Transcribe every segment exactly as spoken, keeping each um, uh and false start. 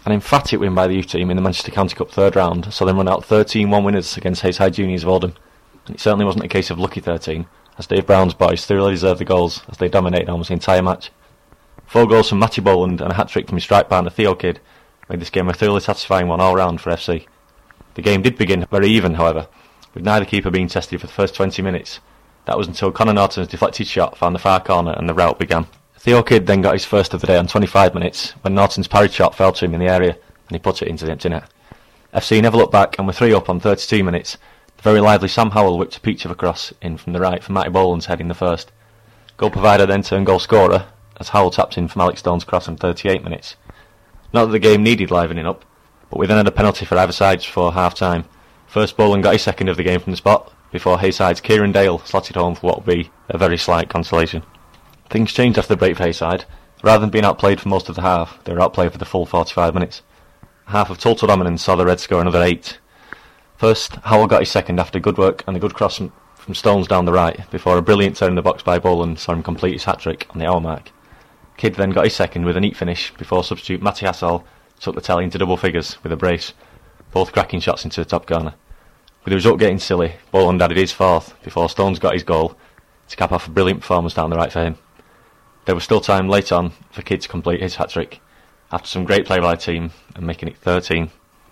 An emphatic win by the youth team in the Manchester County Cup third round saw them run out thirteen one winners against Hayside Juniors of Oldham, and it certainly wasn't a case of lucky thirteen, as Dave Brown's boys thoroughly deserved the goals as they dominated almost the entire match. Four goals from Matty Boland and a hat-trick from his strike partner Theo Kidd made this game a thoroughly satisfying one all round for F C. The game did begin very even, however, with neither keeper being tested for the first twenty minutes. That was until Connor Norton's deflected shot found the far corner and the rout began. Theo Kidd then got his first of the day on twenty-five minutes when Norton's parried shot fell to him in the area and he put it into the empty net. F C never looked back and were three up on thirty-two minutes. The very lively Sam Howell whipped a peach of a cross in from the right for Matty Boland's head in the first. Goal provider then turned goal scorer as Howell tapped in from Alex Stone's cross on thirty-eight minutes. Not that the game needed livening up, but we then had a penalty for either side before half-time. First, Boland got his second of the game from the spot, before Hayside's Kieran Dale slotted home for what would be a very slight consolation. Things changed after the break for Hayside. Rather than being outplayed for most of the half, they were outplayed for the full forty-five minutes. A half of total dominance saw the Reds score another eight. First, Howell got his second after good work and a good cross from, from Stones down the right, before a brilliant turn in the box by Boland saw him complete his hat-trick on the hour mark. Kidd then got his second with a neat finish before substitute Matty Hassel took the tally into double figures with a brace, both cracking shots into the top corner. With the result getting silly, Boland added his fourth before Stones got his goal to cap off a brilliant performance down the right for him. There was still time later on for Kidd to complete his hat-trick after some great play by the team and making it thirteen.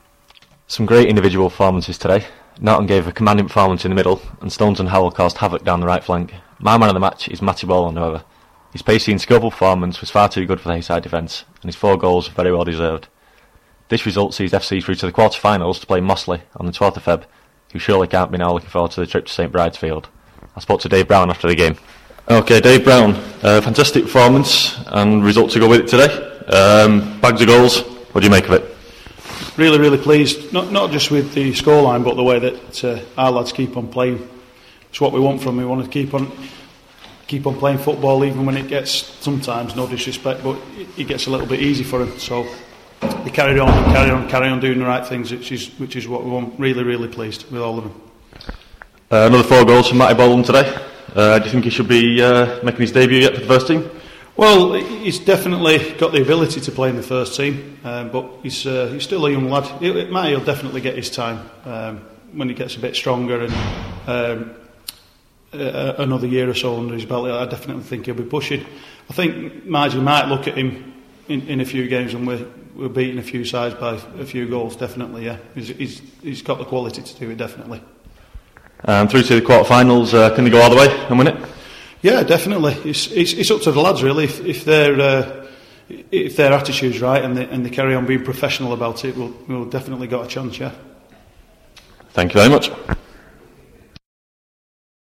Some great individual performances today. Norton gave a commanding performance in the middle and Stones and Howell caused havoc down the right flank. My man of the match is Matty Boland, however. His pacey and skillful performance was far too good for the Hayside defence, and his four goals were very well deserved. This result sees F C through to the quarter-finals to play Mossley on the twelfth of February, who surely can't be now looking forward to the trip to St Bride's Field. I spoke to Dave Brown after the game. Okay, Dave Brown, uh, fantastic performance and result to go with it today. Um, bags of goals, what do you make of it? Really, really pleased, not not just with the scoreline, but the way that uh, our lads keep on playing. It's what we want from them. We want to keep on keep on playing football even when it gets, sometimes, no disrespect, but it gets a little bit easy for them. So they carry on and carry on, carry on doing the right things, which is which is what we want. Really, really pleased with all of them. Uh, another four goals from Matty Boland today. Uh, do you think he should be uh, making his debut yet for the first team? Well, he's definitely got the ability to play in the first team, um, but he's uh, he's still a young lad. It, Matty will definitely get his time um, when he gets a bit stronger and um, uh, another year or so under his belt. I definitely think he'll be pushing. I think Margie might look at him in, in a few games and we're, we're beating a few sides by a few goals, definitely, yeah. He's, he's, he's got the quality to do it, definitely. Um, through to the quarter-finals, uh, can they go all the way and win it? Yeah, definitely. It's, it's, it's up to the lads, really. If, if their uh, if their attitude's right and they, and they carry on being professional about it, we'll, we'll definitely got a chance, yeah. Thank you very much.